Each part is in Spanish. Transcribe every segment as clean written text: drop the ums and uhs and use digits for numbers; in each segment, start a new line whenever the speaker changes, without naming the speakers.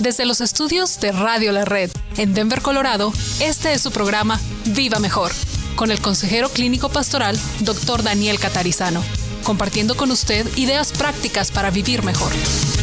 Desde los estudios de Radio La Red en Denver, Colorado, este es su programa Viva Mejor, con el consejero clínico pastoral Dr. Daniel Catarizano, compartiendo con usted ideas prácticas para vivir mejor.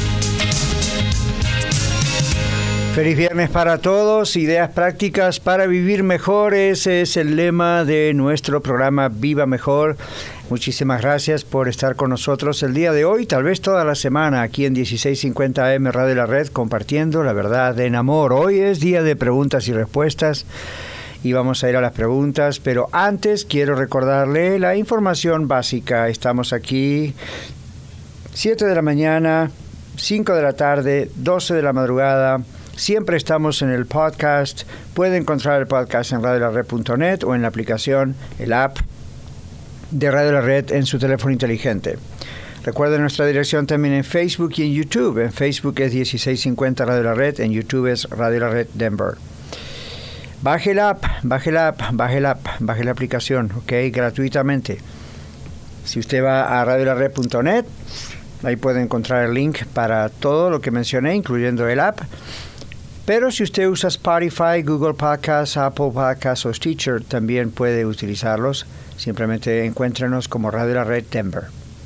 Feliz viernes para todos, ideas prácticas para vivir mejor, ese es el lema de nuestro programa Viva Mejor. Muchísimas gracias por estar con nosotros el día de hoy, tal vez toda la semana, aquí en 1650 AM Radio La Red, compartiendo la verdad en amor. Hoy es día de preguntas y respuestas y vamos a ir a las preguntas, pero antes quiero recordarle la información básica. Estamos aquí 7 de la mañana, 5 de la tarde, 12 de la madrugada. Siempre estamos en el podcast. Puede encontrar el podcast en radiolared.net o en la aplicación, el app de Radio La Red en su teléfono inteligente. Recuerden nuestra dirección también en Facebook y en YouTube. En Facebook es 1650 Radio La Red, en YouTube es Radio La Red Denver. Baje la aplicación, ¿ok? Gratuitamente. Si usted va a radiolared.net, ahí puede encontrar el link para todo lo que mencioné, incluyendo el app. Pero si usted usa Spotify, Google Podcasts, Apple Podcasts o Stitcher, también puede utilizarlos. Simplemente encuéntrenos como Radio La Red Denver.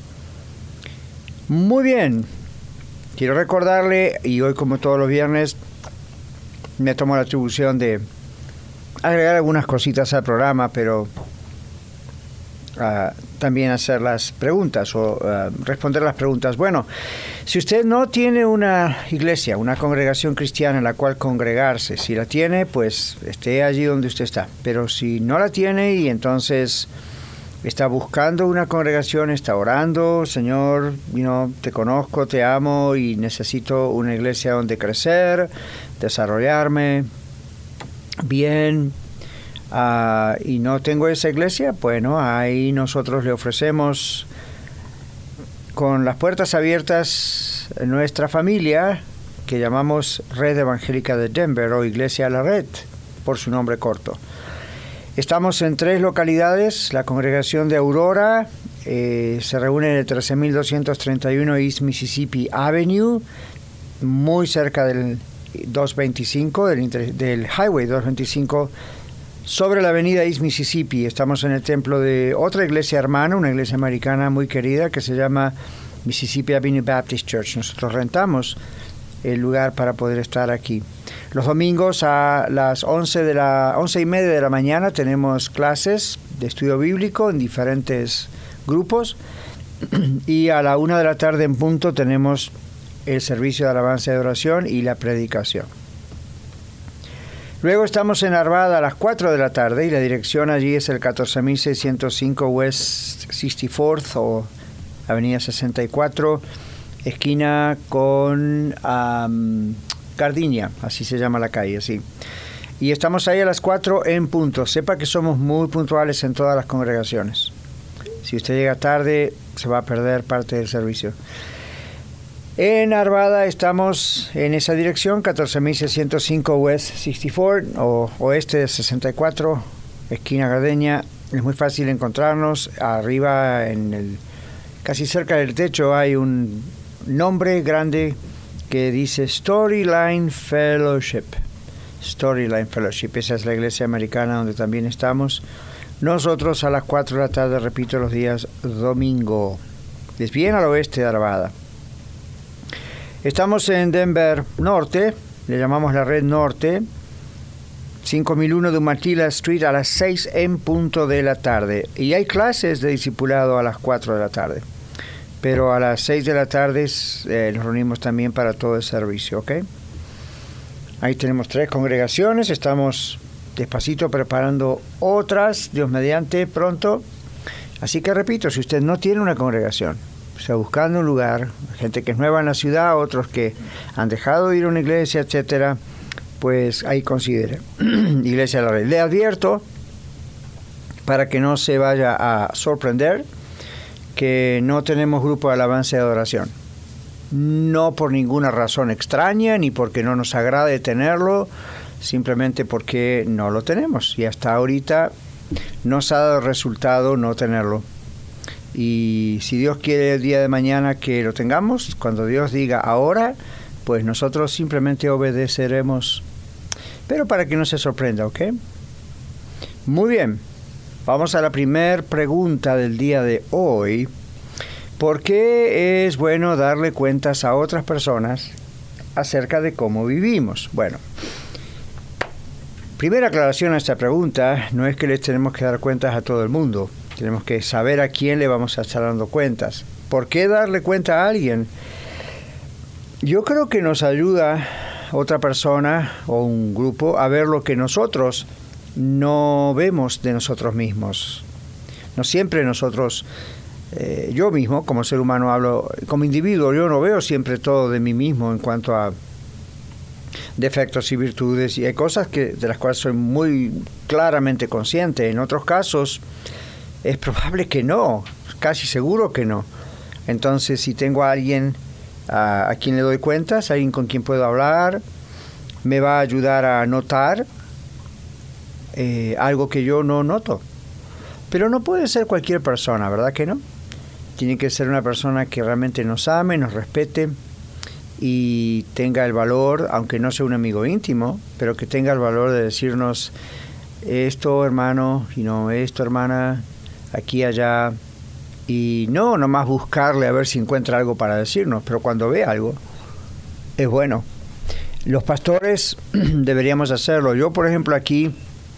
Muy bien. Quiero recordarle, y hoy como todos los viernes, me tomo la atribución de agregar algunas cositas al programa, pero también hacer las preguntas o responder las preguntas. Bueno, si usted no tiene una iglesia, una congregación cristiana en la cual congregarse, si la tiene, pues esté allí donde usted está. Pero si no la tiene y entonces está buscando una congregación, está orando, Señor, te conozco, te amo y necesito una iglesia donde crecer, desarrollarme bien, y no tengo esa iglesia, bueno, ahí nosotros le ofrecemos con las puertas abiertas nuestra familia, que llamamos Red Evangélica de Denver o Iglesia La Red, por su nombre corto. Estamos en 3 localidades. La congregación de Aurora se reúne en el 13231 East Mississippi Avenue, muy cerca del 225, del Highway 225, sobre la avenida East Mississippi. Estamos en el templo de otra iglesia hermana, una iglesia americana muy querida que se llama Mississippi Avenue Baptist Church. Nosotros rentamos el lugar para poder estar aquí. Los domingos a las 11:30 de la mañana tenemos clases de estudio bíblico en diferentes grupos y a la 1 de la tarde en punto tenemos el servicio de alabanza y oración y la predicación. Luego estamos en Arvada a las 4 de la tarde y la dirección allí es el 14605 West 64th o Avenida 64, esquina con Gardenia, así se llama la calle, sí. Y estamos ahí a las 4 en punto. Sepa que somos muy puntuales en todas las congregaciones. Si usted llega tarde, se va a perder parte del servicio. En Arvada estamos en esa dirección, 14605 West 64 o oeste de 64, esquina Gardenia. Es muy fácil encontrarnos. Arriba, casi cerca del techo, hay un nombre grande que dice Storyline Fellowship. Storyline Fellowship, esa es la iglesia americana donde también estamos. Nosotros a las 4 de la tarde, repito, los días domingo. Es bien al oeste de Arvada. Estamos en Denver Norte, le llamamos la Red Norte, 5001 de Umatilla Street a las 6 en punto de la tarde. Y hay clases de discipulado a las 4 de la tarde. Pero a las 6 de la tarde nos reunimos también para todo el servicio, ¿ok? Ahí tenemos 3 congregaciones, estamos despacito preparando otras, Dios mediante, pronto. Así que repito, si usted no tiene una congregación, o sea, buscando un lugar, gente que es nueva en la ciudad, otros que han dejado de ir a una iglesia, etcétera, pues ahí considere Iglesia de la Red. Le advierto, para que no se vaya a sorprender, que no tenemos grupo de alabanza y adoración. No por ninguna razón extraña, ni porque no nos agrade tenerlo, simplemente porque no lo tenemos. Y hasta ahorita nos ha dado resultado no tenerlo. Y si Dios quiere el día de mañana que lo tengamos, cuando Dios diga ahora, pues nosotros simplemente obedeceremos, pero para que no se sorprenda, ¿ok? Muy bien, vamos a la primera pregunta del día de hoy. ¿Por qué es bueno darle cuentas a otras personas acerca de cómo vivimos? Bueno, primera aclaración a esta pregunta, no es que les tenemos que dar cuentas a todo el mundo. Tenemos que saber a quién le vamos a estar dando cuentas. ¿Por qué darle cuenta a alguien? Yo creo que nos ayuda otra persona o un grupo a ver lo que nosotros no vemos de nosotros mismos. No siempre nosotros, yo mismo como ser humano hablo, como individuo yo no veo siempre todo de mí mismo en cuanto a defectos y virtudes, y hay cosas de las cuales soy muy claramente consciente. En otros casos es probable que no, casi seguro que no. Entonces, si tengo a alguien a quien le doy cuentas, alguien con quien puedo hablar, me va a ayudar a notar algo que yo no noto. Pero no puede ser cualquier persona, ¿verdad que no? Tiene que ser una persona que realmente nos ame, nos respete y tenga el valor, aunque no sea un amigo íntimo, pero que tenga el valor de decirnos esto, hermano, y no esto, hermana, aquí, allá, y no nomás buscarle a ver si encuentra algo para decirnos, pero cuando ve algo, es bueno. Los pastores deberíamos hacerlo. Yo, por ejemplo, aquí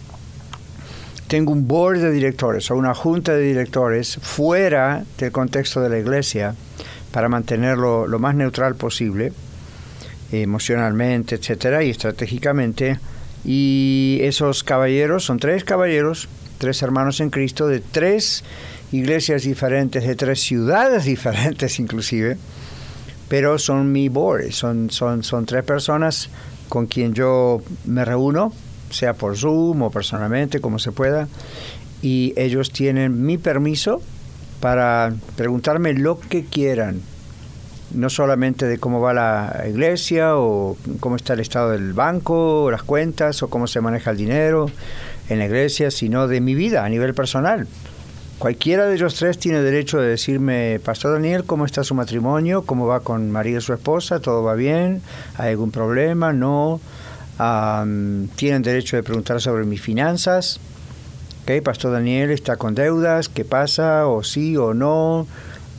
tengo un board de directores o una junta de directores fuera del contexto de la iglesia para mantenerlo lo más neutral posible, emocionalmente, etcétera, y estratégicamente. Y esos caballeros son 3 caballeros, 3 hermanos en Cristo, de 3 iglesias diferentes, de 3 ciudades diferentes inclusive, pero son mi board, son 3 personas con quien yo me reúno, sea por Zoom o personalmente, como se pueda, y ellos tienen mi permiso para preguntarme lo que quieran, no solamente de cómo va la iglesia o cómo está el estado del banco, o las cuentas, o cómo se maneja el dinero en la iglesia, sino de mi vida a nivel personal. Cualquiera de ellos 3 tiene derecho de decirme, Pastor Daniel, ¿cómo está su matrimonio? ¿Cómo va con María y su esposa? ¿Todo va bien? ¿Hay algún problema? No. Tienen derecho de preguntar sobre mis finanzas. ¿Okay? Pastor Daniel está con deudas, ¿qué pasa? ¿O sí o no?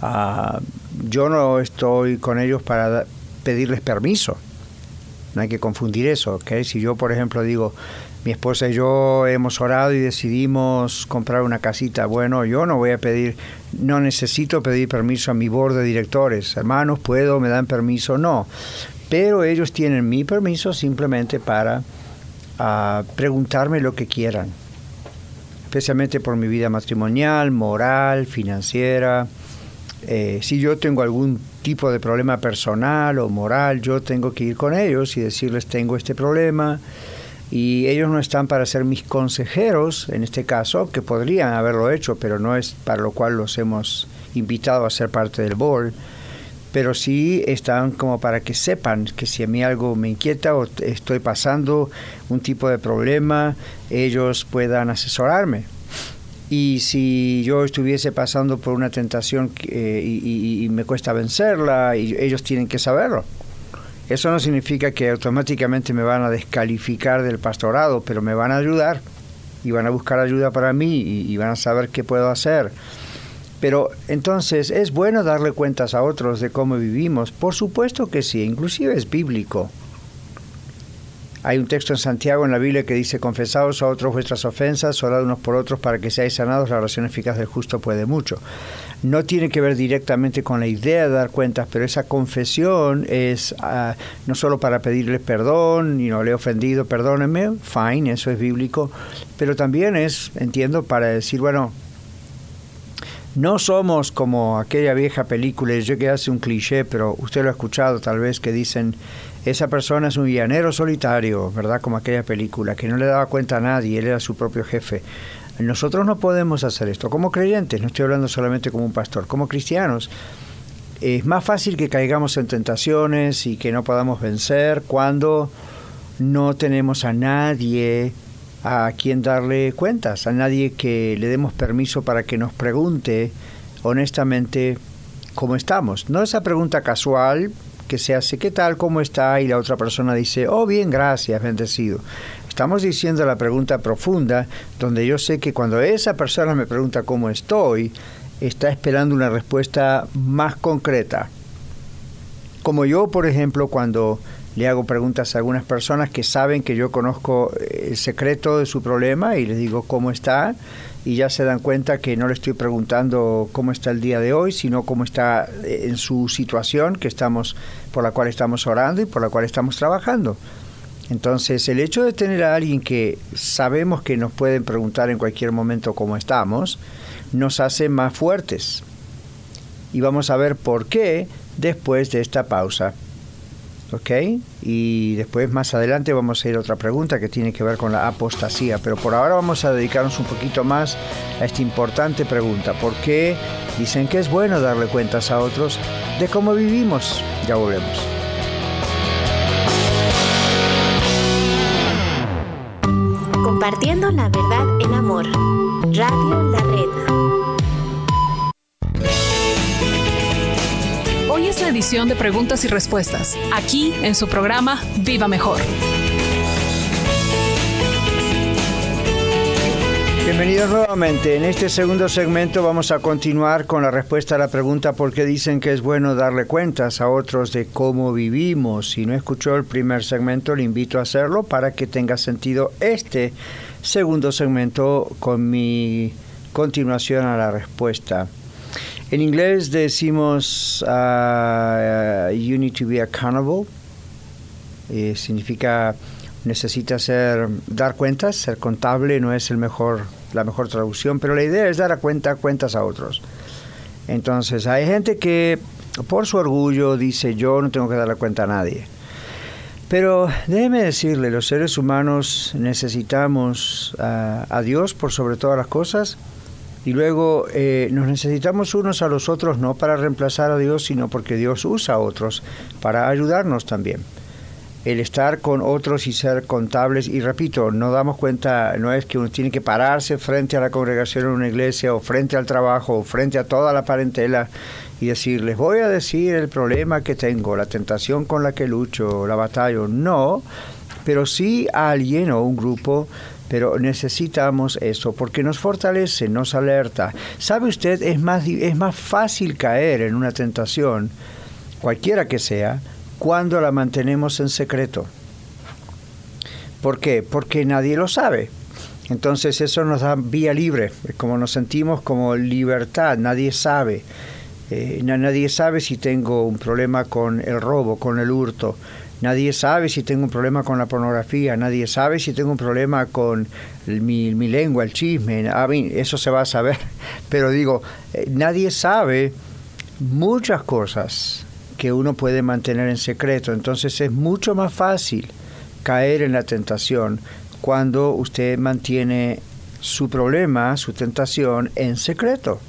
Yo no estoy con ellos para pedirles permiso. No hay que confundir eso. ¿Okay? Si yo, por ejemplo, digo, mi esposa y yo hemos orado y decidimos comprar una casita, bueno, yo no necesito pedir permiso a mi board de directores. Hermanos, ¿puedo? ¿Me dan permiso? No. Pero ellos tienen mi permiso simplemente para preguntarme lo que quieran, especialmente por mi vida matrimonial, moral, financiera. Si yo tengo algún tipo de problema personal o moral, yo tengo que ir con ellos y decirles tengo este problema, y ellos no están para ser mis consejeros en este caso, que podrían haberlo hecho, pero no es para lo cual los hemos invitado a ser parte del board. Pero sí están como para que sepan que si a mí algo me inquieta o estoy pasando un tipo de problema, ellos puedan asesorarme. Y si yo estuviese pasando por una tentación y me cuesta vencerla, y ellos tienen que saberlo. Eso no significa que automáticamente me van a descalificar del pastorado, pero me van a ayudar y van a buscar ayuda para mí y van a saber qué puedo hacer. Pero entonces, ¿es bueno darle cuentas a otros de cómo vivimos? Por supuesto que sí, inclusive es bíblico. Hay un texto en Santiago en la Biblia que dice, confesaos a otros vuestras ofensas, orad unos por otros para que seáis sanados, la oración eficaz del justo puede mucho. No tiene que ver directamente con la idea de dar cuentas, pero esa confesión es no solo para pedirle perdón, le he ofendido, perdónenme, fine, eso es bíblico, pero también es, entiendo, para decir, bueno, no somos como aquella vieja película, yo que hace un cliché, pero usted lo ha escuchado tal vez, que dicen, esa persona es un llanero solitario, ¿verdad? Como aquella película, que no le daba cuenta a nadie, él era su propio jefe. Nosotros no podemos hacer esto. Como creyentes, no estoy hablando solamente como un pastor, como cristianos, es más fácil que caigamos en tentaciones y que no podamos vencer cuando no tenemos a nadie a quien darle cuentas, a nadie que le demos permiso para que nos pregunte honestamente cómo estamos. No esa pregunta casual que se hace, ¿qué tal? ¿Cómo está? Y la otra persona dice, oh, bien, gracias, bendecido. Estamos diciendo la pregunta profunda, donde yo sé que cuando esa persona me pregunta cómo estoy, está esperando una respuesta más concreta. Como yo, por ejemplo, cuando le hago preguntas a algunas personas que saben que yo conozco el secreto de su problema y les digo cómo está, y ya se dan cuenta que no le estoy preguntando cómo está el día de hoy, sino cómo está en su situación por la cual estamos orando y por la cual estamos trabajando. Entonces, el hecho de tener a alguien que sabemos que nos pueden preguntar en cualquier momento cómo estamos, nos hace más fuertes. Y vamos a ver por qué después de esta pausa. ¿Ok? Y después, más adelante, vamos a ir a otra pregunta que tiene que ver con la apostasía. Pero por ahora vamos a dedicarnos un poquito más a esta importante pregunta. ¿Por qué dicen que es bueno darle cuentas a otros de cómo vivimos? Ya volvemos.
Compartiendo la verdad en amor. Radio La Red.
Hoy es la edición de preguntas y respuestas, aquí en su programa Viva Mejor.
Bienvenidos nuevamente. En este segundo segmento vamos a continuar con la respuesta a la pregunta ¿por qué dicen que es bueno darle cuentas a otros de cómo vivimos? Si no escuchó el primer segmento, le invito a hacerlo para que tenga sentido este segundo segmento con mi continuación a la respuesta. En inglés decimos you need to be accountable. Significa necesita dar cuentas, ser contable no es la mejor traducción, pero la idea es dar cuentas a otros. Entonces hay gente que por su orgullo dice yo no tengo que dar cuenta a nadie. Pero déjeme decirle, los seres humanos necesitamos a Dios por sobre todas las cosas. Y luego nos necesitamos unos a los otros no para reemplazar a Dios, sino porque Dios usa a otros para ayudarnos también. El estar con otros y ser contables, y repito, no damos cuenta, no es que uno tiene que pararse frente a la congregación en una iglesia o frente al trabajo o frente a toda la parentela y decir, les voy a decir el problema que tengo, la tentación con la que lucho, la batalla. No, pero sí a alguien o un grupo. Pero necesitamos eso porque nos fortalece, nos alerta. ¿Sabe usted? Es más fácil caer en una tentación, cualquiera que sea, cuando la mantenemos en secreto. ¿Por qué? Porque nadie lo sabe. Entonces eso nos da vía libre, como nos sentimos como libertad, nadie sabe. Nadie sabe si tengo un problema con el robo, con el hurto. Nadie sabe si tengo un problema con la pornografía, nadie sabe si tengo un problema con mi lengua, el chisme. Eso se va a saber, pero digo, nadie sabe muchas cosas que uno puede mantener en secreto. Entonces es mucho más fácil caer en la tentación cuando usted mantiene su problema, su tentación en secreto.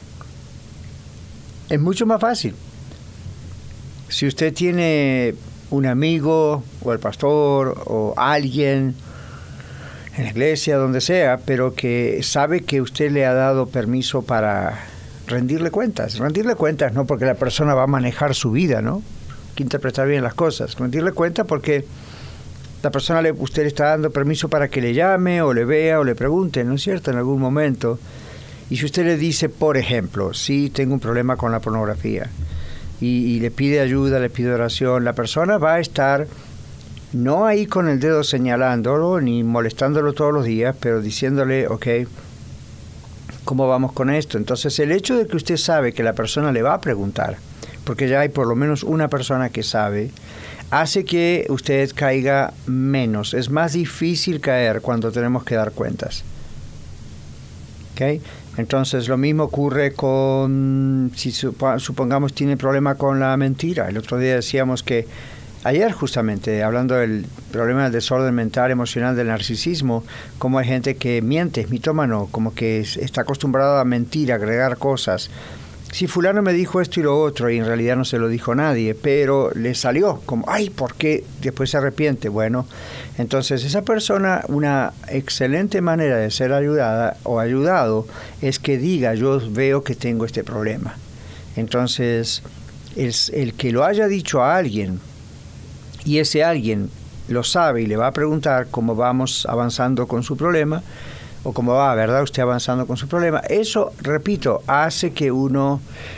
Es mucho más fácil. Si usted tiene un amigo o el pastor o alguien en la iglesia, donde sea, pero que sabe que usted le ha dado permiso para rendirle cuentas. Rendirle cuentas no porque la persona va a manejar su vida, ¿no? Hay que interpretar bien las cosas. Rendirle cuentas porque la persona usted le está dando permiso para que le llame o le vea o le pregunte, ¿no es cierto?, en algún momento. Y si usted le dice, por ejemplo, sí, tengo un problema con la pornografía, y le pide ayuda, le pide oración, la persona va a estar no ahí con el dedo señalándolo ni molestándolo todos los días, pero diciéndole, ok, ¿cómo vamos con esto? Entonces el hecho de que usted sabe que la persona le va a preguntar, porque ya hay por lo menos una persona que sabe, hace que usted caiga menos. Es más difícil caer cuando tenemos que dar cuentas. ¿Ok? Entonces lo mismo ocurre con, si supongamos tiene problema con la mentira. El otro día decíamos que, ayer justamente, hablando del problema del desorden mental, emocional, del narcisismo, como hay gente que miente, es mitómano, como que está acostumbrado a mentir, a agregar cosas. Si fulano me dijo esto y lo otro, y en realidad no se lo dijo nadie, pero le salió como, ay, ¿por qué? Después se arrepiente. Bueno, entonces esa persona, una excelente manera de ser ayudada o ayudado es que diga, yo veo que tengo este problema. Entonces, el que lo haya dicho a alguien y ese alguien lo sabe y le va a preguntar cómo vamos avanzando con su problema o cómo va, ¿verdad?, usted avanzando con su problema. Eso, repito, hace que uno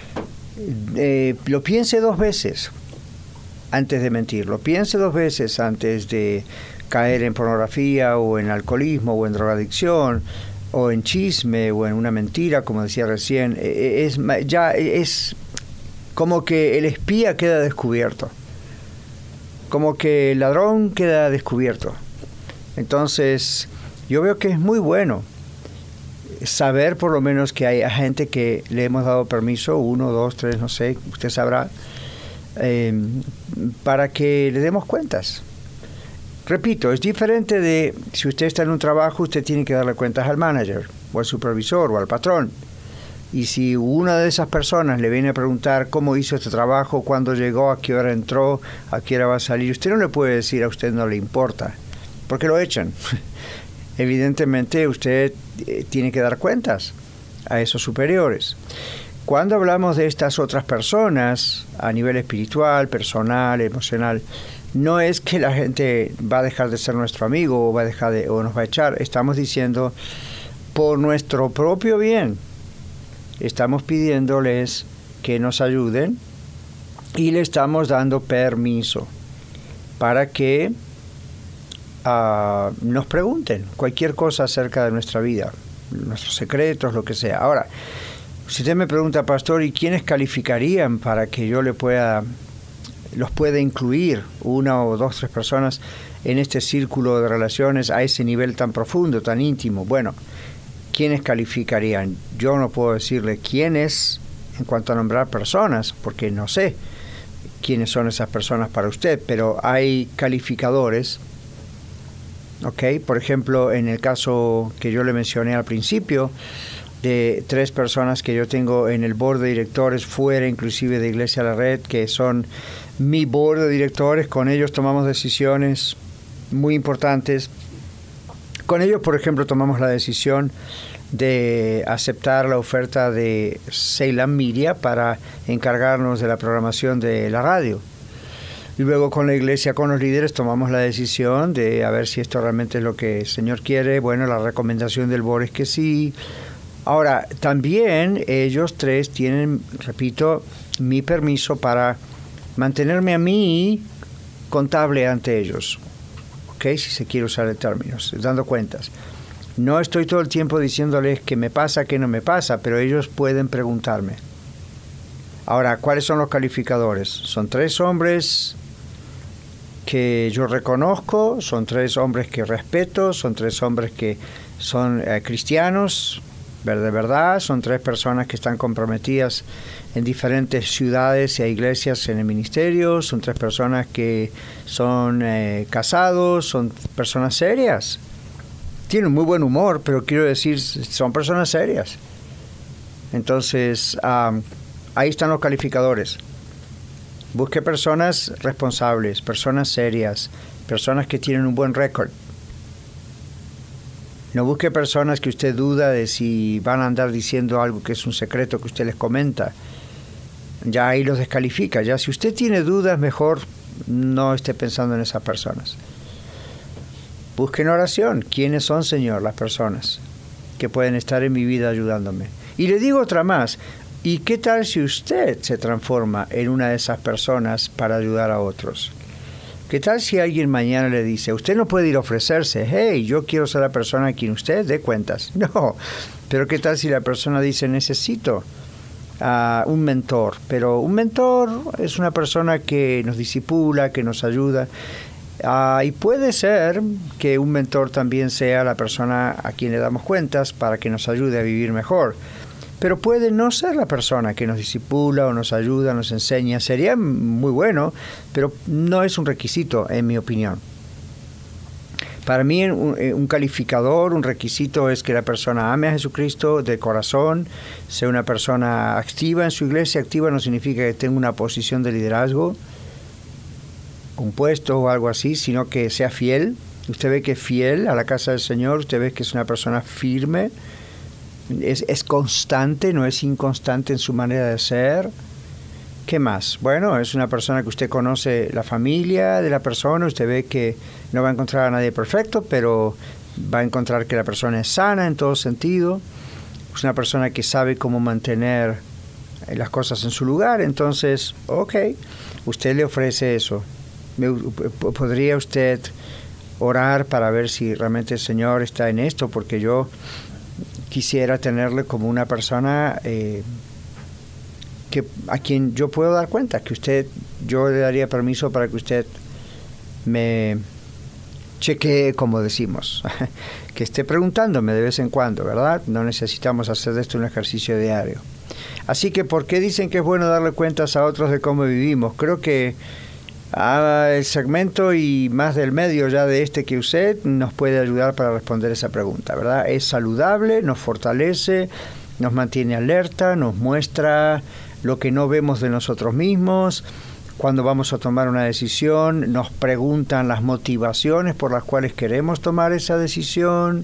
lo piense 2 veces antes de mentir, lo piense 2 veces antes de caer en pornografía o en alcoholismo o en drogadicción o en chisme o en una mentira, como decía recién. Es como que el espía queda descubierto, como que el ladrón queda descubierto. Entonces, yo veo que es muy bueno saber por lo menos que hay gente que le hemos dado permiso, 1, 2, 3, no sé, usted sabrá, para que le demos cuentas. Repito, es diferente de si usted está en un trabajo, usted tiene que darle cuentas al manager o al supervisor o al patrón. Y si una de esas personas le viene a preguntar cómo hizo este trabajo, cuándo llegó, a qué hora entró, a qué hora va a salir, usted no le puede decir a usted no le importa, porque lo echan. Evidentemente usted tiene que dar cuentas a esos superiores. Cuando hablamos de estas otras personas a nivel espiritual, personal, emocional, no es que la gente va a dejar de ser nuestro amigo o nos va a echar. Estamos diciendo por nuestro propio bien. Estamos pidiéndoles que nos ayuden y le estamos dando permiso para que nos pregunten cualquier cosa acerca de nuestra vida, nuestros secretos, lo que sea. Ahora, si usted me pregunta, pastor, ¿y quiénes calificarían para que yo los pueda incluir, 1 o 2, 3 personas en este círculo de relaciones a ese nivel tan profundo, tan íntimo? Bueno, ¿quiénes calificarían? Yo no puedo decirle quiénes en cuanto a nombrar personas, porque no sé quiénes son esas personas para usted, pero hay calificadores. Okay. Por ejemplo, en el caso que yo le mencioné al principio, de 3 personas que yo tengo en el board de directores, fuera inclusive de Iglesia La Red, que son mi board de directores, con ellos tomamos decisiones muy importantes. Con ellos, por ejemplo, tomamos la decisión de aceptar la oferta de Salem Media para encargarnos de la programación de la radio. Y luego con la iglesia, con los líderes, tomamos la decisión de a ver si esto realmente es lo que el Señor quiere. Bueno, la recomendación del board es que sí. Ahora, también ellos 3 tienen, repito, mi permiso para mantenerme a mí contable ante ellos. ¿Ok? Si se quiere usar el término, dando cuentas. No estoy todo el tiempo diciéndoles qué me pasa, qué no me pasa, pero ellos pueden preguntarme. Ahora, ¿cuáles son los calificadores? Son 3 hombres que yo reconozco, son 3 hombres que respeto, son 3 hombres que son cristianos, de verdad, son 3 personas que están comprometidas en diferentes ciudades y iglesias en el ministerio, son 3 personas que son casados, son personas serias. Tienen muy buen humor, pero quiero decir, son personas serias. Entonces, ahí están los calificadores. Busque personas responsables, personas serias, personas que tienen un buen récord. No busque personas que usted duda de si van a andar diciendo algo que es un secreto que usted les comenta. Ya ahí los descalifica. Ya si usted tiene dudas, mejor no esté pensando en esas personas. Busque en oración. ¿Quiénes son, Señor, las personas que pueden estar en mi vida ayudándome? Y le digo otra más. ¿Y qué tal si usted se transforma en una de esas personas para ayudar a otros? ¿Qué tal si alguien mañana le dice, usted no puede ir a ofrecerse, hey, yo quiero ser la persona a quien usted dé cuentas? No, pero ¿qué tal si la persona dice, necesito un mentor? Pero un mentor es una persona que nos discipula, que nos ayuda. Y puede ser que un mentor también sea la persona a quien le damos cuentas para que nos ayude a vivir mejor. Pero puede no ser la persona que nos discipula o nos ayuda, nos enseña. Sería muy bueno, pero no es un requisito, en mi opinión. Para mí, un calificador, un requisito es que la persona ame a Jesucristo de corazón, sea una persona activa en su iglesia. Activa no significa que tenga una posición de liderazgo, un puesto o algo así, sino que sea fiel. Usted ve que es fiel a la casa del Señor, usted ve que es una persona firme, es constante, no es inconstante en su manera de ser. ¿Qué más? Bueno, es una persona que usted conoce la familia de la persona, usted ve que no va a encontrar a nadie perfecto, pero va a encontrar que la persona es sana en todo sentido. Es una persona que sabe cómo mantener las cosas en su lugar. Entonces, ok, usted le ofrece eso. ¿Podría usted orar para ver si realmente el Señor está en esto? Porque yo quisiera tenerle como una persona a quien yo puedo dar cuenta, yo le daría permiso para que usted me chequee, como decimos, que esté preguntándome de vez en cuando, ¿verdad? No necesitamos hacer de esto un ejercicio diario. Así que, ¿por qué dicen que es bueno darle cuentas a otros de cómo vivimos? Creo que el segmento y más del medio ya de que usted nos puede ayudar para responder esa pregunta, ¿verdad? Es saludable, nos fortalece, nos mantiene alerta, nos muestra lo que no vemos de nosotros mismos. Cuando vamos a tomar una decisión, nos preguntan las motivaciones por las cuales queremos tomar esa decisión.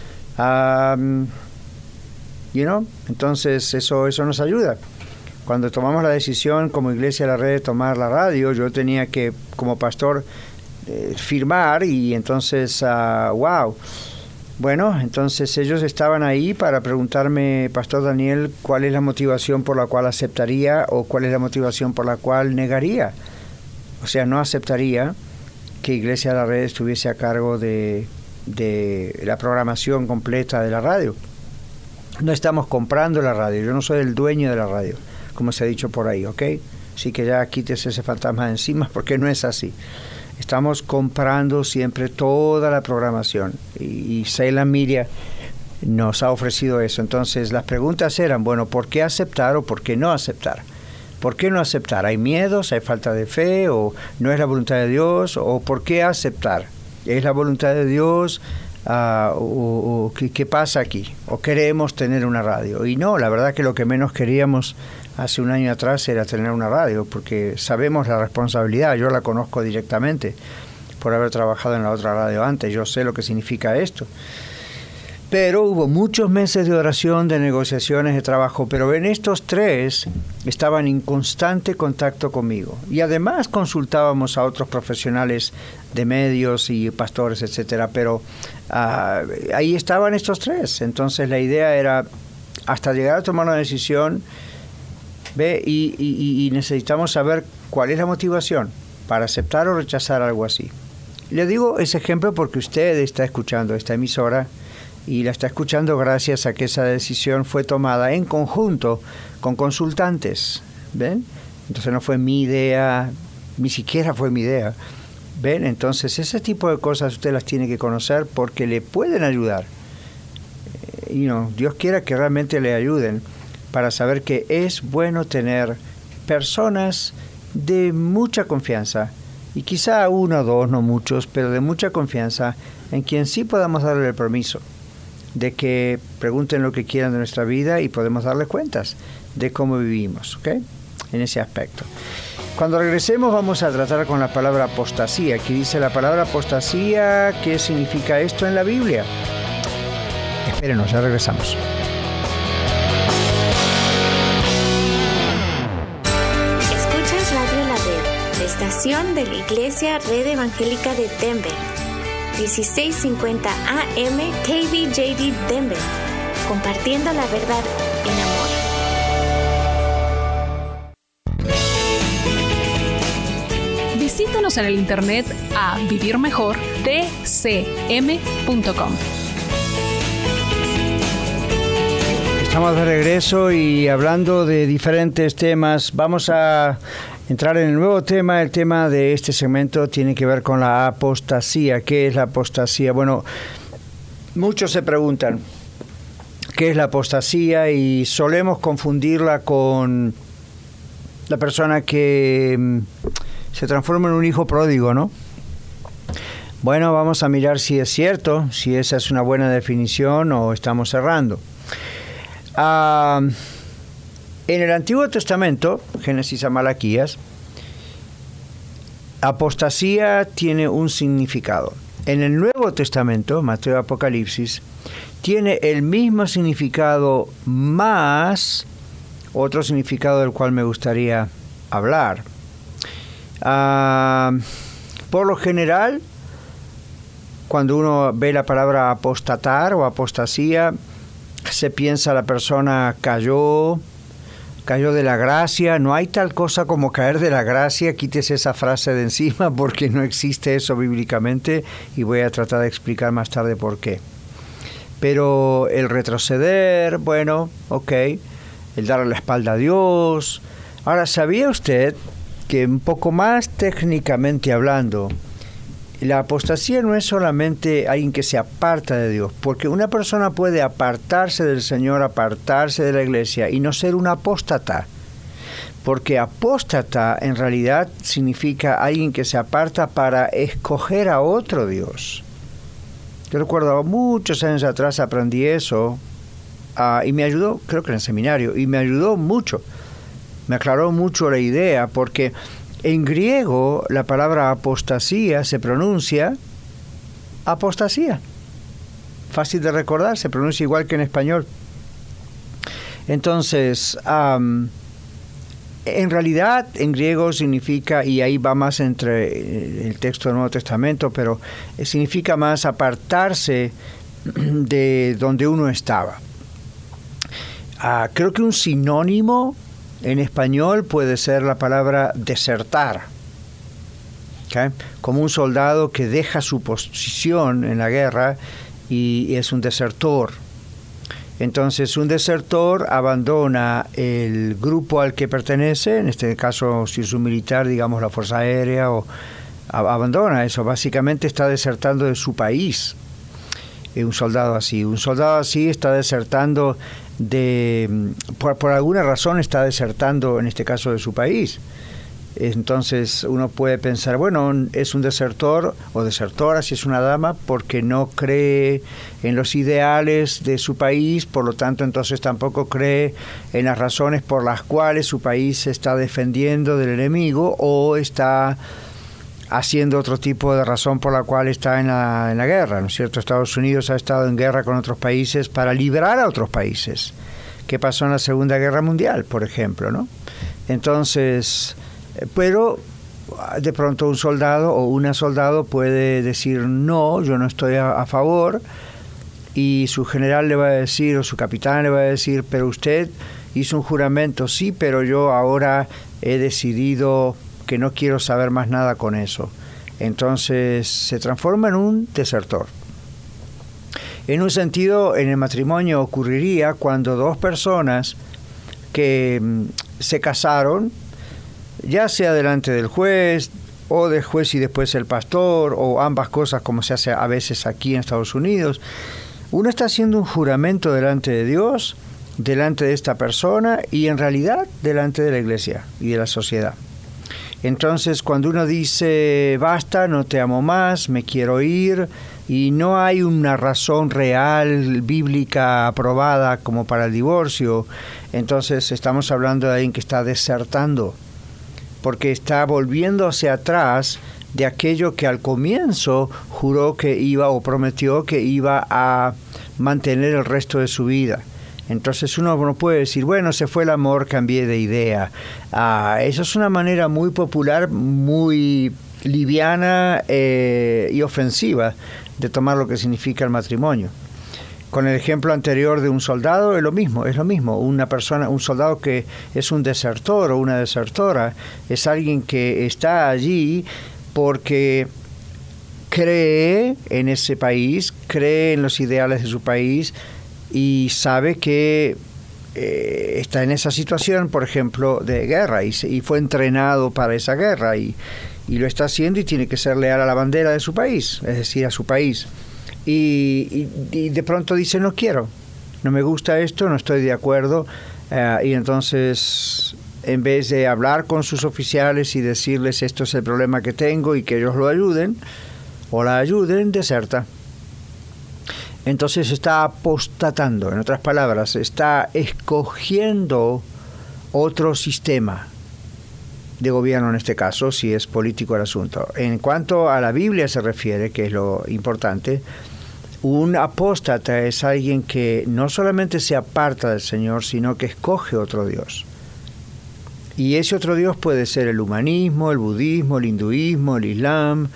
Entonces eso nos ayuda. Cuando tomamos la decisión como Iglesia de la Red de tomar la radio, yo tenía que, como pastor, firmar, y entonces, Bueno, entonces ellos estaban ahí para preguntarme, Pastor Daniel, cuál es la motivación por la cual aceptaría o cuál es la motivación por la cual negaría. O sea, no aceptaría que Iglesia de la Red estuviese a cargo de la programación completa de la radio. No estamos comprando la radio, yo no soy el dueño de la radio, como se ha dicho por ahí, ¿ok? Así que ya quítese ese fantasma de encima, porque no es así. Estamos comprando siempre toda la programación, y Salem Media nos ha ofrecido eso. Entonces las preguntas eran, bueno, ¿por qué aceptar o por qué no aceptar? ¿Por qué no aceptar? ¿Hay miedos? ¿Hay falta de fe? ¿O no es la voluntad de Dios? ¿O por qué aceptar? ¿Es la voluntad de Dios? ¿Qué pasa aquí? ¿O queremos tener una radio? Y no, la verdad que lo que menos queríamos hace un año atrás era tener una radio, porque sabemos la responsabilidad. Yo la conozco directamente por haber trabajado en la otra radio antes. Yo sé lo que significa esto. Pero hubo muchos meses de oración, de negociaciones, de trabajo, pero en estos 3 estaban en constante contacto conmigo. Y además consultábamos a otros profesionales de medios y pastores, etcétera. Pero ahí estaban estos 3. Entonces la idea era, hasta llegar a tomar una decisión, y necesitamos saber cuál es la motivación para aceptar o rechazar algo así. Le digo ese ejemplo porque usted está escuchando esta emisora y la está escuchando gracias a que esa decisión fue tomada en conjunto con consultantes, ¿ven? Entonces no fue mi idea, ni siquiera fue mi idea, ¿ven? Entonces ese tipo de cosas usted las tiene que conocer porque le pueden ayudar. Dios quiera que realmente le ayuden para saber que es bueno tener personas de mucha confianza, y quizá 1 o 2, no muchos, pero de mucha confianza, en quien sí podamos darle el permiso de que pregunten lo que quieran de nuestra vida y podemos darles cuentas de cómo vivimos, ¿ok? En ese aspecto. Cuando regresemos vamos a tratar con la palabra apostasía. Aquí dice la palabra apostasía, ¿qué significa esto en la Biblia? Espérenos, ya regresamos.
Escuchas Radio La Red, la estación de la Iglesia Red Evangélica de Denver. 1650 AM KBJD Denver, compartiendo la verdad en amor.
Visítanos en el internet a vivirmejortcm.com.
Estamos de regreso y hablando de diferentes temas. Vamos a entrar en el nuevo tema. El tema de este segmento tiene que ver con la apostasía. ¿Qué es la apostasía? Bueno, muchos se preguntan qué es la apostasía y solemos confundirla con la persona que se transforma en un hijo pródigo, ¿no? Bueno, vamos a mirar si es cierto, si esa es una buena definición o estamos errando. En el Antiguo Testamento, Génesis a Malaquías, apostasía tiene un significado. En el Nuevo Testamento, Mateo, Apocalipsis, tiene el mismo significado más otro significado del cual me gustaría hablar. Por lo general, cuando uno ve la palabra apostatar o apostasía, se piensa la persona cayó de la gracia. No hay tal cosa como caer de la gracia. Quítese esa frase de encima porque no existe eso bíblicamente y voy a tratar de explicar más tarde por qué. Pero el retroceder, bueno, ok, el darle la espalda a Dios. Ahora, ¿sabía usted que un poco más técnicamente hablando, la apostasía no es solamente alguien que se aparta de Dios, porque una persona puede apartarse del Señor, apartarse de la iglesia y no ser un apóstata, porque apóstata en realidad significa alguien que se aparta para escoger a otro Dios. Yo recuerdo muchos años atrás aprendí eso y me ayudó, creo que en el seminario, y me ayudó mucho, me aclaró mucho la idea, porque en griego la palabra apostasía se pronuncia apostasía. Fácil de recordar, se pronuncia igual que en español. Entonces, en realidad en griego significa, y ahí va más entre el texto del Nuevo Testamento, pero significa más apartarse de donde uno estaba. Creo que un sinónimo en español puede ser la palabra desertar, ¿okay? Como un soldado que deja su posición en la guerra y es un desertor. Entonces, un desertor abandona el grupo al que pertenece, en este caso, si es un militar, digamos la Fuerza Aérea, o abandona eso, básicamente está desertando de su país. Un soldado así está desertando por alguna razón está desertando, en este caso, de su país. Entonces uno puede pensar, bueno, es un desertor o desertora si es una dama porque no cree en los ideales de su país, por lo tanto entonces tampoco cree en las razones por las cuales su país se está defendiendo del enemigo o está haciendo otro tipo de razón por la cual está en la guerra, ¿no es cierto? Estados Unidos ha estado en guerra con otros países para liberar a otros países. ¿Qué pasó en la Segunda Guerra Mundial, por ejemplo, no? Entonces, pero de pronto un soldado o una soldado puede decir, no, yo no estoy a favor, y su general le va a decir, o su capitán le va a decir, pero usted hizo un juramento, sí, pero yo ahora he decidido que no quiero saber más nada con eso. Entonces se transforma en un desertor. En un sentido, en el matrimonio ocurriría cuando dos personas que se casaron, ya sea delante del juez, o del juez y después el pastor, o ambas cosas como se hace a veces aquí en Estados Unidos, uno está haciendo un juramento delante de Dios, delante de esta persona y en realidad delante de la iglesia y de la sociedad. Entonces, cuando uno dice, basta, no te amo más, me quiero ir, y no hay una razón real, bíblica, aprobada como para el divorcio, entonces estamos hablando de alguien que está desertando, porque está volviendo hacia atrás de aquello que al comienzo juró que iba o prometió que iba a mantener el resto de su vida. Entonces uno no puede decir, bueno, se fue el amor, cambié de idea. Eso es una manera muy popular, muy liviana y ofensiva de tomar lo que significa el matrimonio. Con el ejemplo anterior de un soldado es lo mismo. Una persona, un soldado que es un desertor o una desertora, es alguien que está allí porque cree en ese país, cree en los ideales de su país, y sabe que está en esa situación, por ejemplo, de guerra, y fue entrenado para esa guerra, y lo está haciendo y tiene que ser leal a la bandera de su país, es decir, a su país. Y de pronto dice, no quiero, no me gusta esto, no estoy de acuerdo, y entonces, en vez de hablar con sus oficiales y decirles esto es el problema que tengo y que ellos lo ayuden, o la ayuden, deserta. Entonces está apostatando, en otras palabras, está escogiendo otro sistema de gobierno en este caso, si es político el asunto. En cuanto a la Biblia se refiere, que es lo importante, un apóstata es alguien que no solamente se aparta del Señor, sino que escoge otro Dios. Y ese otro Dios puede ser el humanismo, el budismo, el hinduismo, el islam,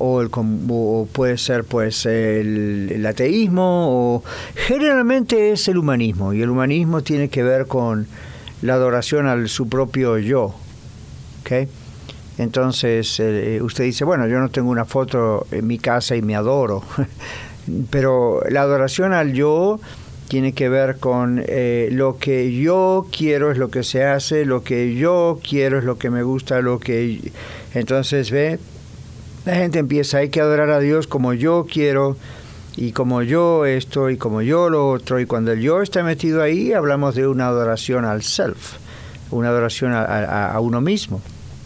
o puede ser pues el ateísmo, o generalmente es el humanismo, y el humanismo tiene que ver con la adoración a su propio yo. ¿Okay? Entonces usted dice, bueno, yo no tengo una foto en mi casa y me adoro, pero la adoración al yo tiene que ver con lo que yo quiero es lo que se hace, lo que yo quiero es lo que me gusta, entonces ve, la gente empieza, hay que adorar a Dios como yo quiero, y como yo esto, y como yo lo otro, y cuando el yo está metido ahí, hablamos de una adoración al self, una adoración a uno mismo.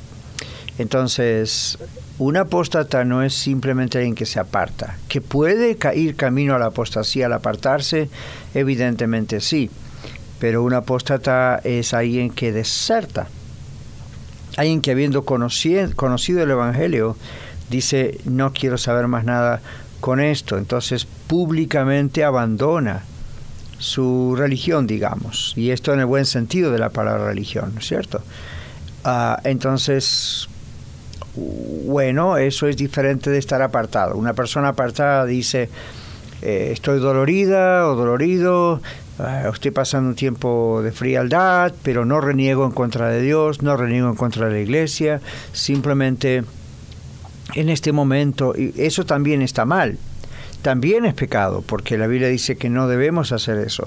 Entonces, un apóstata no es simplemente alguien que se aparta. ¿Que puede ir camino a la apostasía al apartarse? Evidentemente sí. Pero un apóstata es alguien que deserta. Alguien que habiendo conocido el Evangelio, dice, no quiero saber más nada con esto. Entonces, públicamente abandona su religión, digamos. Y esto en el buen sentido de la palabra religión, ¿no es cierto? Entonces, bueno, eso es diferente de estar apartado. Una persona apartada dice, estoy dolorida o dolorido, estoy pasando un tiempo de frialdad, pero no reniego en contra de Dios, no reniego en contra de la iglesia, simplemente en este momento, y eso también está mal, también es pecado, porque la Biblia dice que no debemos hacer eso.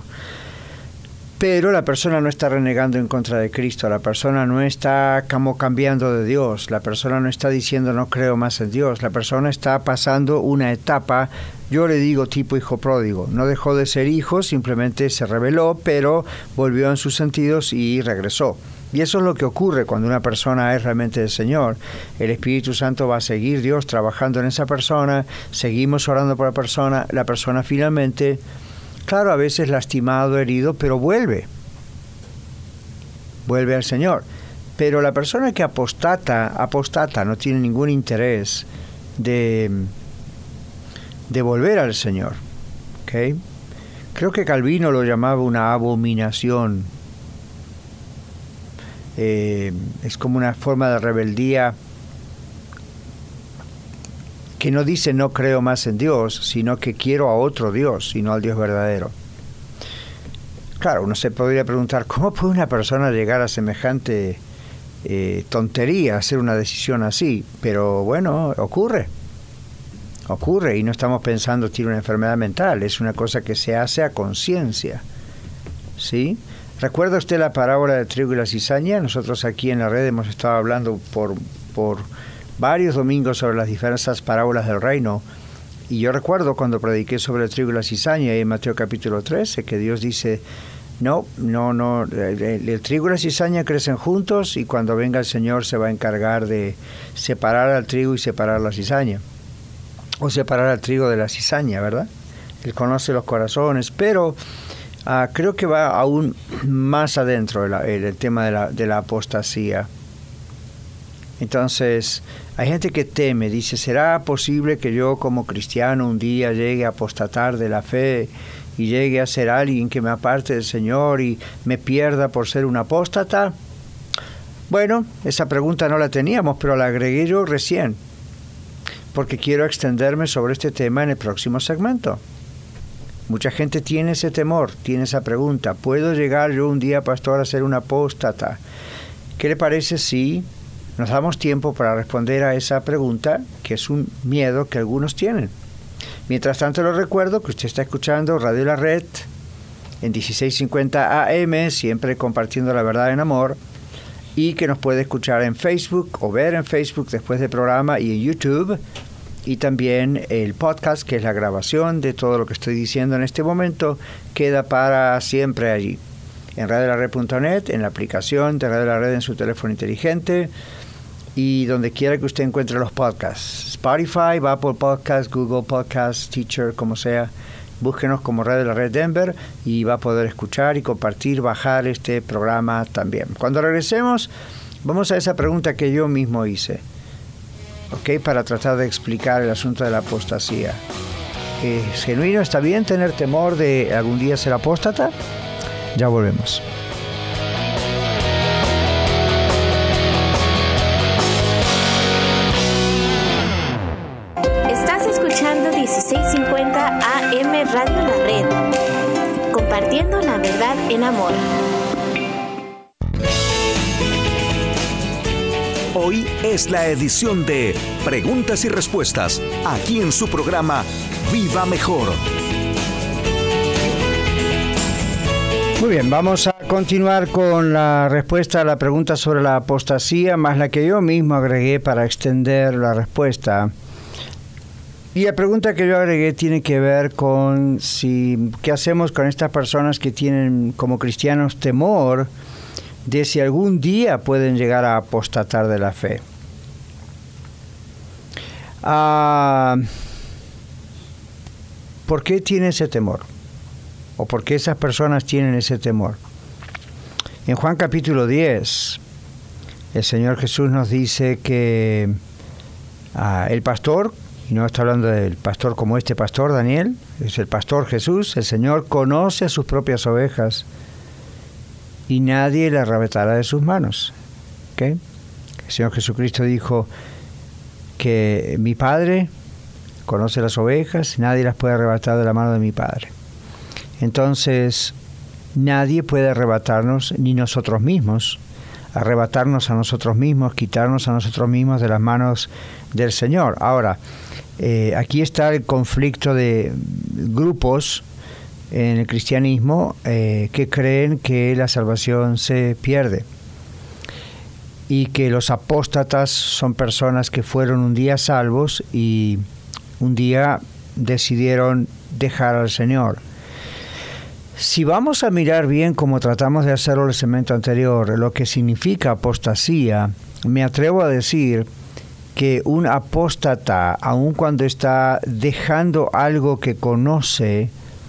Pero la persona no está renegando en contra de Cristo, la persona no está como cambiando de Dios, la persona no está diciendo no creo más en Dios, la persona está pasando una etapa, yo le digo tipo hijo pródigo, no dejó de ser hijo, simplemente se rebeló, pero volvió en sus sentidos y regresó. Y eso es lo que ocurre cuando una persona es realmente del Señor. El Espíritu Santo va a seguir Dios trabajando en esa persona, seguimos orando por la persona finalmente, claro, a veces lastimado, herido, pero vuelve al Señor. Pero la persona que apostata, no tiene ningún interés de volver al Señor. ¿Okay? Creo que Calvino lo llamaba una abominación. Es como una forma de rebeldía que no dice no creo más en Dios, sino que quiero a otro Dios y no al Dios verdadero. Claro, uno se podría preguntar, ¿cómo puede una persona llegar a semejante tontería, hacer una decisión así? Pero bueno, ocurre y no estamos pensando tiene una enfermedad mental, es una cosa que se hace a conciencia, ¿sí? ¿Recuerda usted la parábola del trigo y la cizaña? Nosotros aquí en la red hemos estado hablando por varios domingos sobre las diversas parábolas del reino, y yo recuerdo cuando prediqué sobre el trigo y la cizaña en Mateo capítulo 13, que Dios dice, no, el trigo y la cizaña crecen juntos, y cuando venga el Señor se va a encargar de separar al trigo y separar la cizaña, o separar al trigo de la cizaña, ¿verdad? Él conoce los corazones, pero creo que va aún más adentro el tema de la apostasía. Entonces, hay gente que teme, dice, ¿será posible que yo como cristiano un día llegue a apostatar de la fe y llegue a ser alguien que me aparte del Señor y me pierda por ser un apóstata? Bueno, esa pregunta no la teníamos, pero la agregué yo recién, porque quiero extenderme sobre este tema en el próximo segmento. Mucha gente tiene ese temor, tiene esa pregunta, ¿puedo llegar yo un día, pastor, a ser un apóstata? ¿Qué le parece si nos damos tiempo para responder a esa pregunta, que es un miedo que algunos tienen? Mientras tanto, les recuerdo que usted está escuchando Radio La Red en 1650 AM, siempre compartiendo la verdad en amor, y que nos puede escuchar en Facebook o ver en Facebook después del programa y en YouTube, y también el podcast, que es la grabación de todo lo que estoy diciendo en este momento, queda para siempre allí, en radiolared.net, en la aplicación de Radio La Red en su teléfono inteligente, y donde quiera que usted encuentre los podcasts, Spotify, Apple Podcasts, Google Podcasts, Teacher, como sea, búsquenos como Radio La Red Denver y va a poder escuchar y compartir, bajar este programa también. Cuando regresemos, vamos a esa pregunta que yo mismo hice, para tratar de explicar el asunto de la apostasía. ¿Es genuino? ¿Está bien tener temor de algún día ser apóstata? Ya volvemos.
Radio La Red, compartiendo la verdad en amor.
Hoy es la edición de Preguntas y Respuestas, aquí en su programa Viva Mejor.
Muy bien, vamos a continuar con la respuesta a la pregunta sobre la apostasía, más la que yo mismo agregué para extender la respuesta. Y la pregunta que yo agregué tiene que ver con qué hacemos con estas personas que tienen como cristianos temor de si algún día pueden llegar a apostatar de la fe. ¿Por qué tiene ese temor? ¿O por qué esas personas tienen ese temor? En Juan capítulo 10, el Señor Jesús nos dice que el pastor, y no está hablando del pastor como este pastor Daniel, es el pastor Jesús, el Señor conoce a sus propias ovejas y nadie le arrebatará de sus manos. ¿Okay? El Señor Jesucristo dijo que mi Padre conoce las ovejas, nadie las puede arrebatar de la mano de mi Padre. Entonces, nadie puede arrebatarnos, ni nosotros mismos, arrebatarnos a nosotros mismos, quitarnos a nosotros mismos de las manos del Señor. Ahora, aquí está el conflicto de grupos en el cristianismo que creen que la salvación se pierde y que los apóstatas son personas que fueron un día salvos y un día decidieron dejar al Señor. Si vamos a mirar bien, como tratamos de hacerlo en el segmento anterior, lo que significa apostasía, me atrevo a decir que un apóstata, aun cuando está dejando algo que conoce,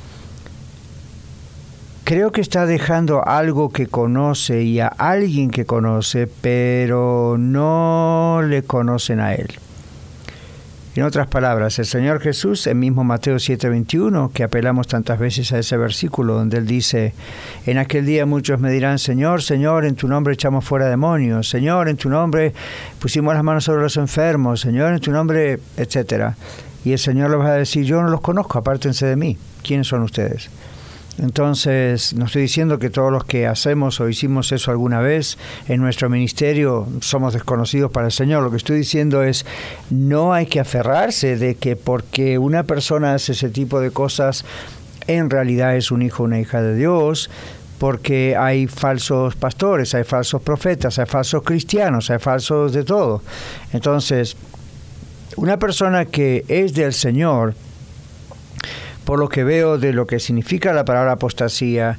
creo que está dejando algo que conoce y a alguien que conoce, pero no le conocen a él. En otras palabras, el Señor Jesús, el mismo Mateo 7:21, que apelamos tantas veces a ese versículo, donde Él dice, en aquel día muchos me dirán, Señor, Señor, en tu nombre echamos fuera demonios, Señor, en tu nombre pusimos las manos sobre los enfermos, Señor, en tu nombre, etcétera. Y el Señor les va a decir, yo no los conozco, apártense de mí. ¿Quiénes son ustedes? Entonces, no estoy diciendo que todos los que hacemos o hicimos eso alguna vez en nuestro ministerio somos desconocidos para el Señor. Lo que estoy diciendo es, no hay que aferrarse de que porque una persona hace ese tipo de cosas, en realidad es un hijo o una hija de Dios, porque hay falsos pastores, hay falsos profetas, hay falsos cristianos, hay falsos de todo. Entonces, una persona que es del Señor, por lo que veo de lo que significa la palabra apostasía,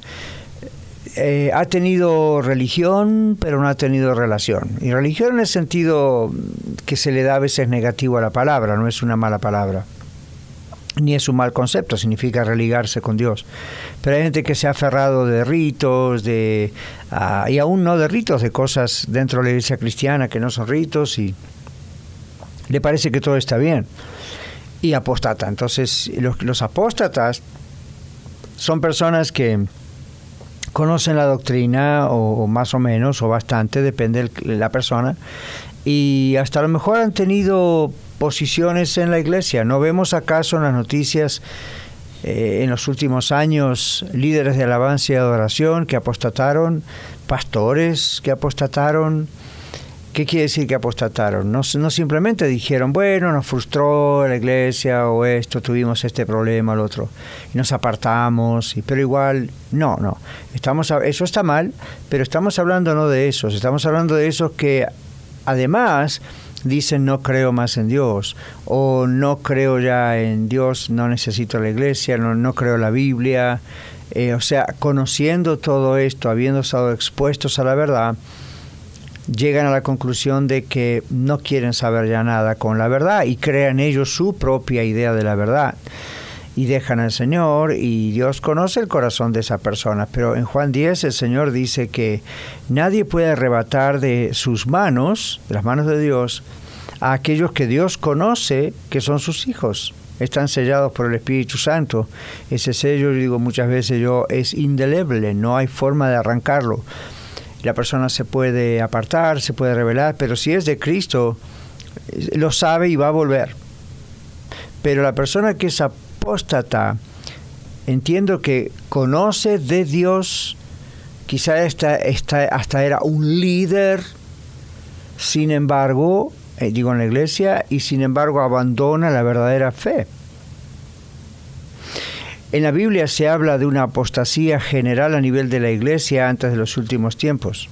ha tenido religión, pero no ha tenido relación. Y religión en el sentido que se le da a veces negativo a la palabra, no es una mala palabra, ni es un mal concepto, significa religarse con Dios. Pero hay gente que se ha aferrado de ritos, y aún no de ritos, de cosas dentro de la iglesia cristiana que no son ritos, y le parece que todo está bien. Y apóstata. Entonces, los apóstatas son personas que conocen la doctrina, o más o menos, o bastante, depende de la persona, y hasta a lo mejor han tenido posiciones en la iglesia. ¿No vemos acaso en las noticias en los últimos años líderes de alabanza y adoración que apostataron, pastores que apostataron? ¿Qué quiere decir que apostataron? No simplemente dijeron, bueno, nos frustró la iglesia o esto, tuvimos este problema, el otro, y nos apartamos, pero igual, no. Eso está mal, pero estamos hablando no de esos, estamos hablando de esos que además dicen no creo más en Dios, o no creo ya en Dios, no necesito la iglesia, no creo la Biblia. O sea, conociendo todo esto, habiendo estado expuestos a la verdad, llegan a la conclusión de que no quieren saber ya nada con la verdad y crean ellos su propia idea de la verdad y dejan al Señor, y Dios conoce el corazón de esa persona. Pero en Juan 10 el Señor dice que nadie puede arrebatar de sus manos, de las manos de Dios, a aquellos que Dios conoce que son sus hijos. Están sellados por el Espíritu Santo. Ese sello, yo digo muchas veces es indeleble, no hay forma de arrancarlo. La persona se puede apartar, se puede rebelar, pero si es de Cristo, lo sabe y va a volver. Pero la persona que es apóstata entiendo que conoce de Dios, quizá hasta era un líder, sin embargo, digo en la iglesia, y sin embargo abandona la verdadera fe. En la Biblia se habla de una apostasía general a nivel de la iglesia antes de los últimos tiempos.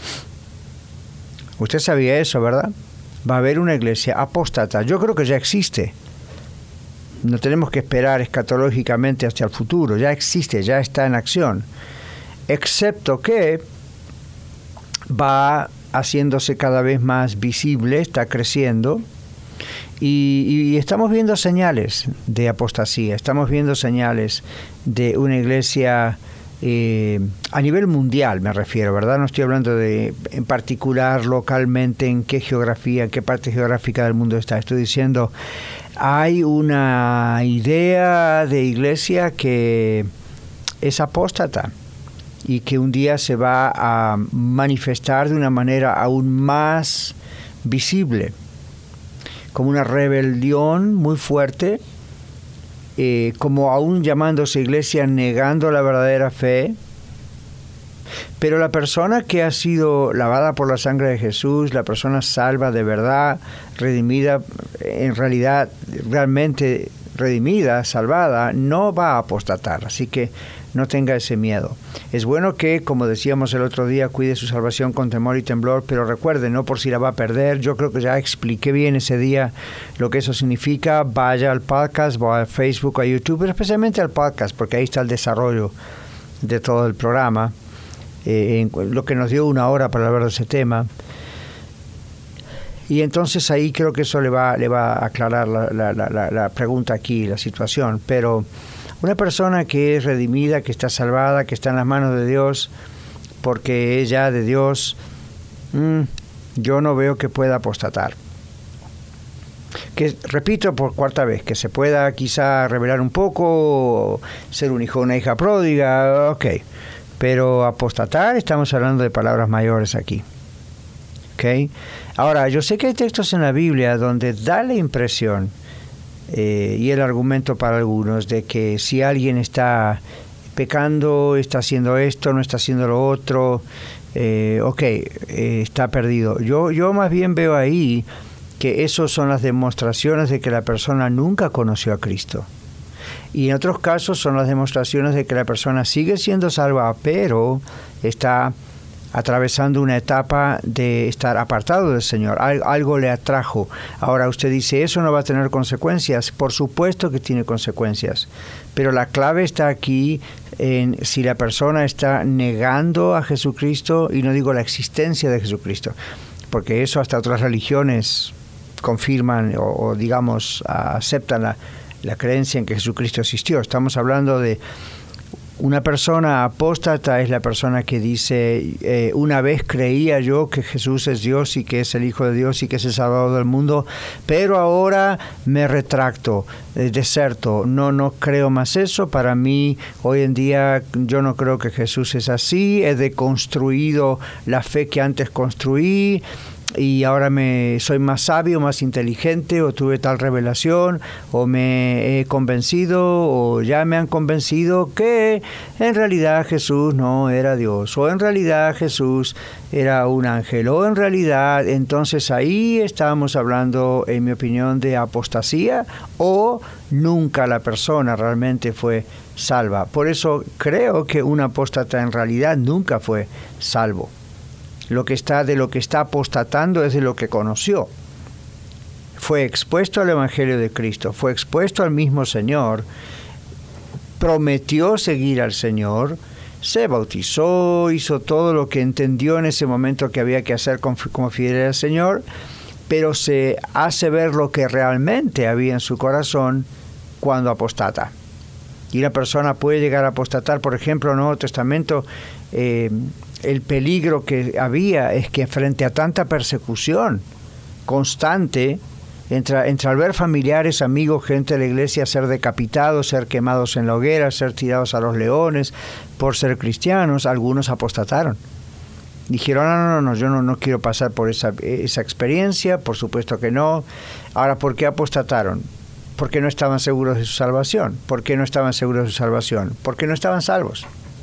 Usted sabía eso, ¿verdad? Va a haber una iglesia apóstata. Yo creo que ya existe. No tenemos que esperar escatológicamente hacia el futuro. Ya existe, ya está en acción. Excepto que va haciéndose cada vez más visible, está creciendo. Y estamos viendo señales de apostasía. Estamos viendo señales de una iglesia a nivel mundial, me refiero, ¿verdad? No estoy hablando de, en particular, localmente, en qué geografía, en qué parte geográfica del mundo está. Estoy diciendo, hay una idea de iglesia que es apóstata y que un día se va a manifestar de una manera aún más visible, como una rebelión muy fuerte, como aún llamándose iglesia, negando la verdadera fe. Pero la persona que ha sido lavada por la sangre de Jesús, la persona salva de verdad, redimida, en realidad realmente redimida, salvada, no va a apostatar. Así que no tenga ese miedo. Es bueno que, como decíamos el otro día, cuide su salvación con temor y temblor, pero recuerde, no por si la va a perder. Yo creo que ya expliqué bien ese día lo que eso significa. Vaya al podcast, vaya a Facebook, a YouTube, pero especialmente al podcast, porque ahí está el desarrollo de todo el programa, lo que nos dio una hora para hablar de ese tema. Y entonces ahí creo que eso le va a aclarar la pregunta aquí, la situación. Pero una persona que es redimida, que está salvada, que está en las manos de Dios, porque es ya de Dios, yo no veo que pueda apostatar. Que, repito por cuarta vez, que se pueda quizá rebelar un poco, ser un hijo o una hija pródiga, ok. Pero apostatar, estamos hablando de palabras mayores aquí. ¿Okay? Ahora, yo sé que hay textos en la Biblia donde da la impresión, y el argumento para algunos, de que si alguien está pecando, está haciendo esto, no está haciendo lo otro, está perdido. Yo más bien veo ahí que eso son las demostraciones de que la persona nunca conoció a Cristo. Y en otros casos son las demostraciones de que la persona sigue siendo salva, pero está atravesando una etapa de estar apartado del Señor. Algo le atrajo. Ahora usted dice, ¿eso no va a tener consecuencias? Por supuesto que tiene consecuencias. Pero la clave está aquí en si la persona está negando a Jesucristo, y no digo la existencia de Jesucristo, porque eso hasta otras religiones confirman o digamos, aceptan la creencia en que Jesucristo existió. Estamos hablando de una persona apóstata, es la persona que dice, una vez creía yo que Jesús es Dios y que es el Hijo de Dios y que es el Salvador del mundo, pero ahora me retracto, deserto, no creo más eso. Para mí, hoy en día, yo no creo que Jesús es así, he deconstruido la fe que antes construí, y ahora soy más sabio, más inteligente, o tuve tal revelación, o me he convencido, o ya me han convencido que en realidad Jesús no era Dios, o en realidad Jesús era un ángel, o en realidad, entonces ahí estamos hablando, en mi opinión, de apostasía, o nunca la persona realmente fue salva. Por eso creo que un apóstata en realidad nunca fue salvo. De lo que está apostatando es de lo que conoció. Fue expuesto al Evangelio de Cristo, fue expuesto al mismo Señor, prometió seguir al Señor, se bautizó, hizo todo lo que entendió en ese momento que había que hacer como fiel al Señor, pero se hace ver lo que realmente había en su corazón cuando apostata. Y una persona puede llegar a apostatar. Por ejemplo, en el Nuevo Testamento, el peligro que había es que frente a tanta persecución constante, entre al ver familiares, amigos, gente de la iglesia ser decapitados, ser quemados en la hoguera, ser tirados a los leones por ser cristianos, algunos apostataron. Dijeron, no, yo no quiero pasar por esa experiencia, por supuesto que no. Ahora, ¿por qué apostataron? porque no estaban seguros de su salvación. ¿Por qué no estaban seguros de su salvación? Porque no estaban salvos.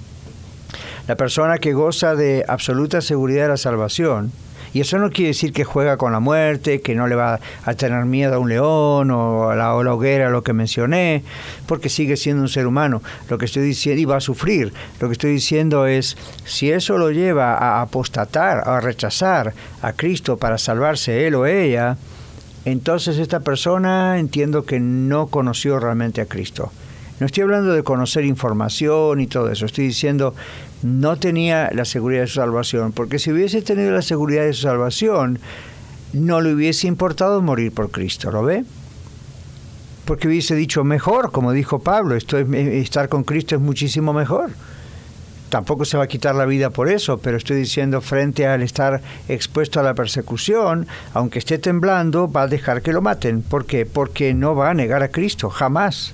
La persona que goza de absoluta seguridad de la salvación, y eso no quiere decir que juega con la muerte, que no le va a tener miedo a un león o a la hoguera, lo que mencioné, porque sigue siendo un ser humano. Lo que estoy diciendo, y va a sufrir, lo que estoy diciendo es, si eso lo lleva a apostatar, a rechazar a Cristo para salvarse él o ella, entonces esta persona entiendo que no conoció realmente a Cristo. No estoy hablando de conocer información y todo eso, estoy diciendo no tenía la seguridad de su salvación, porque si hubiese tenido la seguridad de su salvación, no le hubiese importado morir por Cristo, ¿lo ve? Porque hubiese dicho mejor, como dijo Pablo, estar con Cristo es muchísimo mejor. Tampoco se va a quitar la vida por eso, pero estoy diciendo frente al estar expuesto a la persecución, aunque esté temblando, va a dejar que lo maten. ¿Por qué? Porque no va a negar a Cristo, jamás.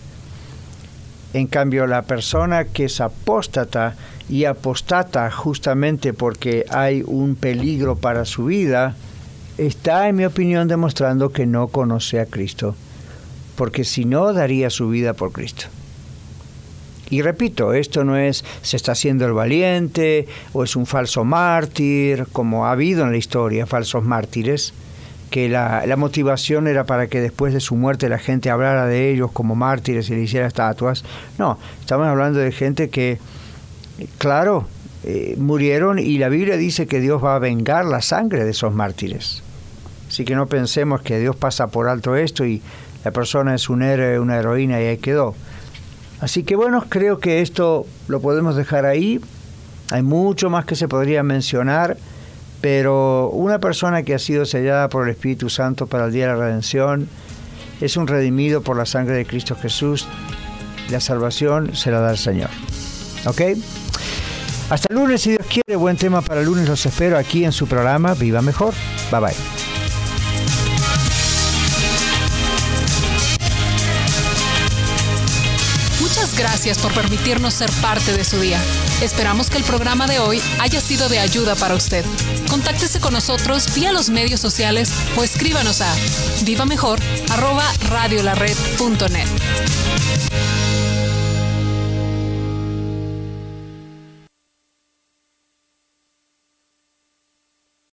En cambio, la persona que es apóstata y apostata justamente porque hay un peligro para su vida, está, en mi opinión, demostrando que no conoce a Cristo, porque si no, daría su vida por Cristo. Y repito, esto no es se está haciendo el valiente o es un falso mártir, como ha habido en la historia, falsos mártires, que la motivación era para que después de su muerte la gente hablara de ellos como mártires y le hiciera estatuas. No, estamos hablando de gente que, claro, murieron, y la Biblia dice que Dios va a vengar la sangre de esos mártires. Así que no pensemos que Dios pasa por alto esto y la persona es un héroe, una heroína y ahí quedó. Así que bueno, creo que esto lo podemos dejar ahí. Hay mucho más que se podría mencionar, pero una persona que ha sido sellada por el Espíritu Santo para el día de la redención es un redimido por la sangre de Cristo Jesús. La salvación se la da el Señor. ¿Ok? Hasta el lunes, si Dios quiere. Buen tema para el lunes. Los espero aquí en su programa Viva Mejor. Bye bye.
Muchas gracias por permitirnos ser parte de su día. Esperamos que el programa de hoy haya sido de ayuda para usted. Contáctese con nosotros vía los medios sociales o escríbanos a vivamejor@radiolared.net.